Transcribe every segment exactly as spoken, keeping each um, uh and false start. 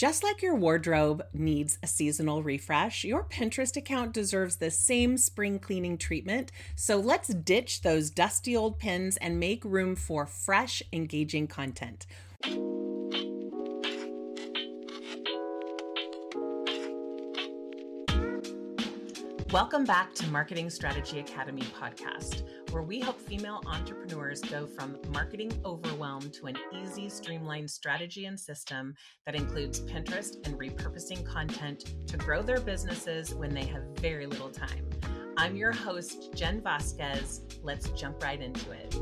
Just like your wardrobe needs a seasonal refresh, your Pinterest account deserves the same spring cleaning treatment. So let's ditch those dusty old pins and make room for fresh, engaging content. Welcome back to Marketing Strategy Academy podcast, where we help female entrepreneurs go from marketing overwhelm to an easy, streamlined strategy and system that includes Pinterest and repurposing content to grow their businesses when they have very little time. I'm your host, Jen Vasquez. Let's jump right into it.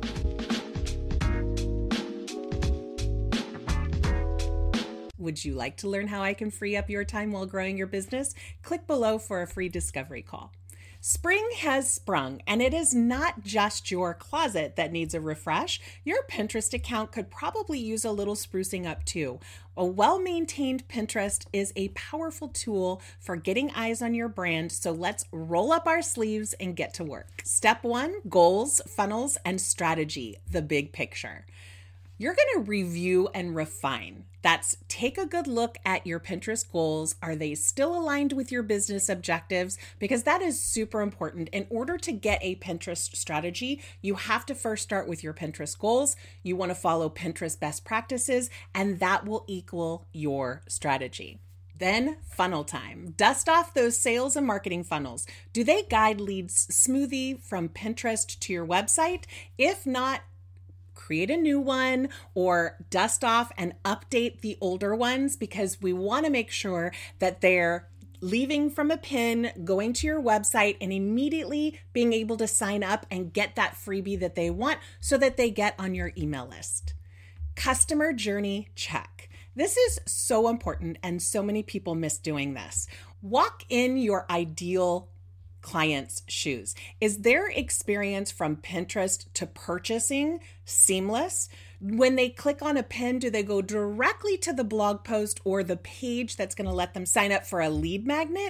Would you like to learn how I can free up your time while growing your business? Click below for a free discovery call. Spring has sprung, and it is not just your closet that needs a refresh. Your Pinterest account could probably use a little sprucing up too. A well-maintained Pinterest is a powerful tool for getting eyes on your brand, so let's roll up our sleeves and get to work. Step one, goals, funnels, and strategy, the big picture. You're going to review and refine. That's take a good look at your Pinterest goals. Are they still aligned with your business objectives? Because that is super important. In order to get a Pinterest strategy, you have to first start with your Pinterest goals. You want to follow Pinterest best practices, and that will equal your strategy. Then funnel time. Dust off those sales and marketing funnels. Do they guide leads smoothly from Pinterest to your website? If not, create a new one or dust off and update the older ones, because we want to make sure that they're leaving from a pin, going to your website, and immediately being able to sign up and get that freebie that they want so that they get on your email list. Customer journey check. This is so important, and so many people miss doing this. Walk in your ideal client's shoes. Is their experience from Pinterest to purchasing seamless? When they click on a pin, do they go directly to the blog post or the page that's going to let them sign up for a lead magnet?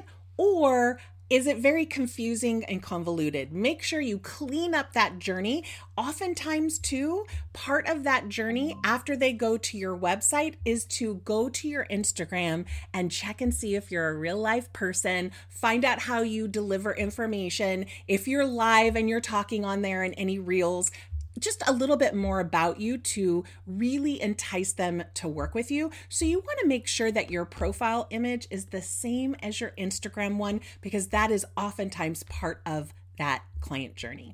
Or is it very confusing and convoluted? Make sure you clean up that journey. Oftentimes too, part of that journey after they go to your website is to go to your Instagram and check and see if you're a real life person, find out how you deliver information, if you're live and you're talking on there and any reels, just a little bit more about you to really entice them to work with you. So you want to make sure that your profile image is the same as your Instagram one, because that is oftentimes part of that client journey.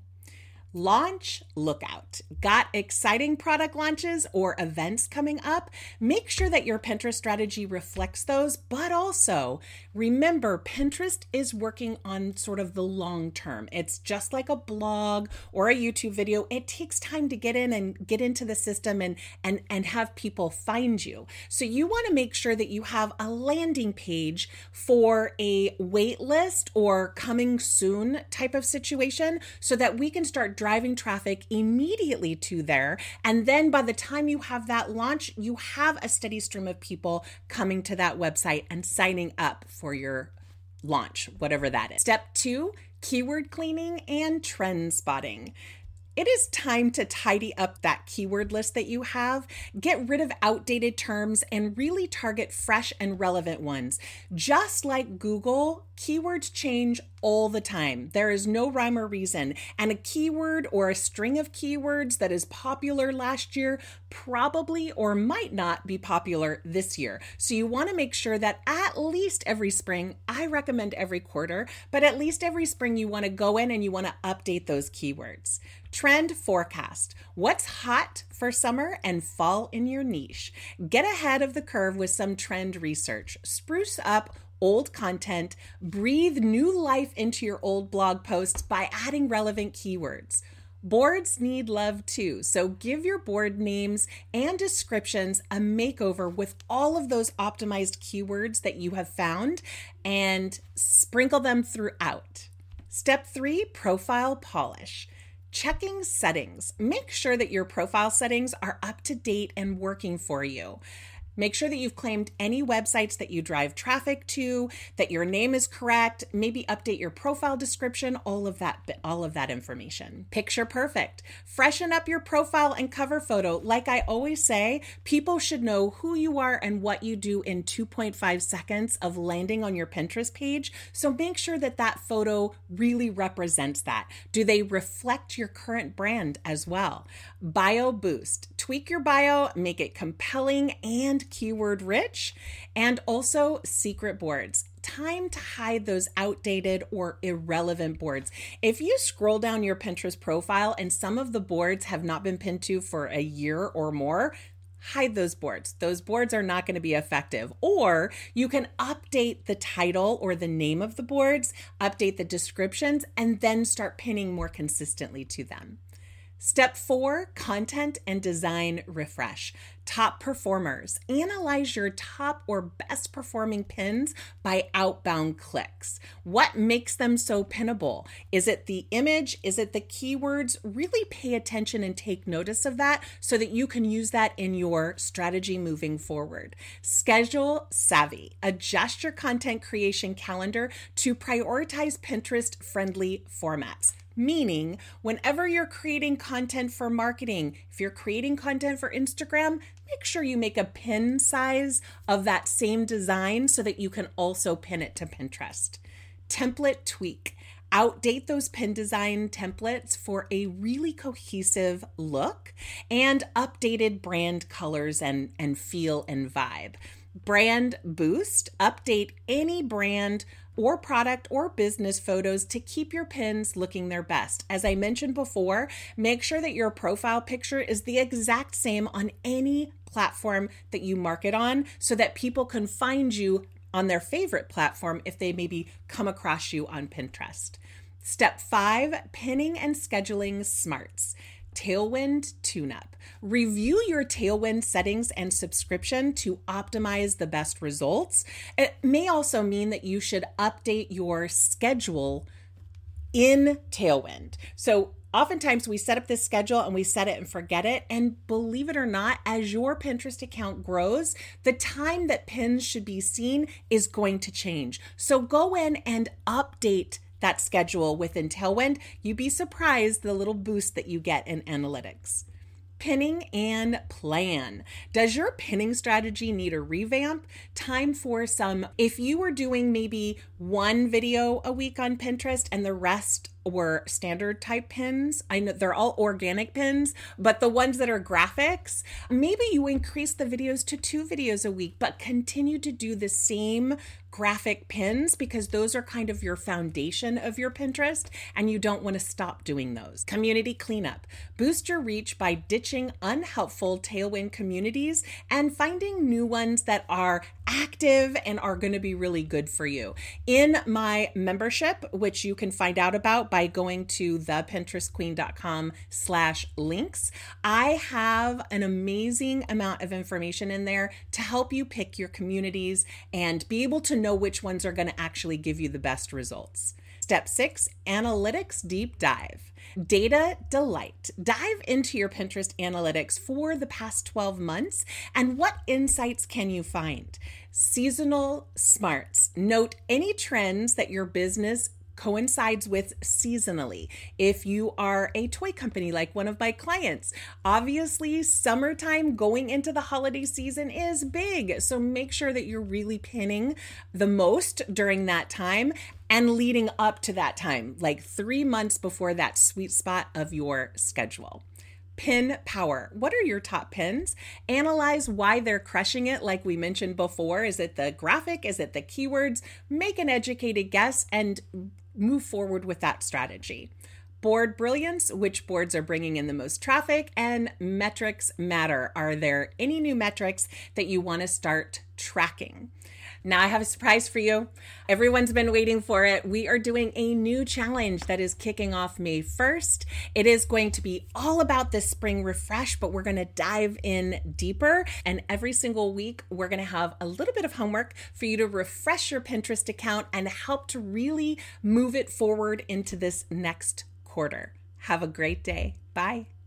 Launch lookout. Got exciting product launches or events coming up? Make sure that your Pinterest strategy reflects those, but also remember Pinterest is working on sort of the long term. It's just like a blog or a YouTube video. It takes time to get in and get into the system and, and, and have people find you. So you want to make sure that you have a landing page for a wait list or coming soon type of situation so that we can start driving traffic immediately to there. And then by the time you have that launch, you have a steady stream of people coming to that website and signing up for your launch, whatever that is. Step two, keyword cleaning and trend spotting. It is time to tidy up that keyword list that you have, get rid of outdated terms, and really target fresh and relevant ones. Just like Google, keywords change all the time. There is no rhyme or reason. And a keyword or a string of keywords that is popular last year probably or might not be popular this year. So you want to make sure that at least every spring, I recommend every quarter, but at least every spring you want to go in and you want to update those keywords. Trend forecast. What's hot for summer and fall in your niche? Get ahead of the curve with some trend research. Spruce up old content, breathe new life into your old blog posts by adding relevant keywords. Boards need love too, so give your board names and descriptions a makeover with all of those optimized keywords that you have found and sprinkle them throughout. Step three, profile polish. Checking settings. Make sure that your profile settings are up to date and working for you. Make sure that you've claimed any websites that you drive traffic to, that your name is correct, maybe update your profile description, all of that, all of that information. Picture perfect. Freshen up your profile and cover photo. Like I always say, people should know who you are and what you do in two point five seconds of landing on your Pinterest page. So make sure that that photo really represents that. Do they reflect your current brand as well? Bio boost. Tweak your bio, make it compelling and keyword rich, and also secret boards. Time to hide those outdated or irrelevant boards. If you scroll down your Pinterest profile and some of the boards have not been pinned to for a year or more, hide those boards. Those boards are not going to be effective. Or you can update the title or the name of the boards, update the descriptions, and then start pinning more consistently to them. Step four, content and design refresh. Top performers. Analyze your top or best performing pins by outbound clicks. What makes them so pinnable? Is it the image? Is it the keywords? Really pay attention and take notice of that so that you can use that in your strategy moving forward. Schedule savvy. Adjust your content creation calendar to prioritize Pinterest-friendly formats. Meaning, whenever you're creating content for marketing, if you're creating content for Instagram, make sure you make a pin size of that same design so that you can also pin it to Pinterest. Template tweak. Outdate those pin design templates for a really cohesive look and updated brand colors and, and feel and vibe. Brand boost. Update any brand or product or business photos to keep your pins looking their best. As I mentioned before, make sure that your profile picture is the exact same on any platform that you market on so that people can find you on their favorite platform if they maybe come across you on Pinterest. Step five, pinning and scheduling smarts. Tailwind tune-up. Review your Tailwind settings and subscription to optimize the best results. It may also mean that you should update your schedule in Tailwind. So oftentimes we set up this schedule and we set it and forget it. And believe it or not, as your Pinterest account grows, the time that pins should be seen is going to change. So go in and update that schedule within Tailwind. You'd be surprised the little boost that you get in analytics. Pinning and plan. Does your pinning strategy need a revamp? Time for some, if you were doing maybe one video a week on Pinterest and the rest were standard type pins. I know they're all organic pins, but the ones that are graphics, maybe you increase the videos to two videos a week, but continue to do the same graphic pins because those are kind of your foundation of your Pinterest and you don't want to stop doing those. Community cleanup. Boost your reach by ditching unhelpful Tailwind communities and finding new ones that are active and are going to be really good for you. In my membership, which you can find out about by going to thepinterestqueen.com slash links, I have an amazing amount of information in there to help you pick your communities and be able to know which ones are going to actually give you the best results. Step six, analytics deep dive. Data delight. Dive into your Pinterest analytics for the past twelve months and what insights can you find? Seasonal smarts. Note any trends that your business coincides with seasonally. If you are a toy company like one of my clients, obviously summertime going into the holiday season is big. So make sure that you're really pinning the most during that time and leading up to that time, like three months before that sweet spot of your schedule. Pin power. What are your top pins? Analyze why they're crushing it like we mentioned before. Is it the graphic? Is it the keywords? Make an educated guess and move forward with that strategy. Board brilliance, which boards are bringing in the most traffic, and metrics matter. Are there any new metrics that you want to start tracking? Now I have a surprise for you. Everyone's been waiting for it. We are doing a new challenge that is kicking off May first. It is going to be all about this spring refresh, but we're going to dive in deeper. And every single week, we're going to have a little bit of homework for you to refresh your Pinterest account and help to really move it forward into this next quarter. Have a great day. Bye.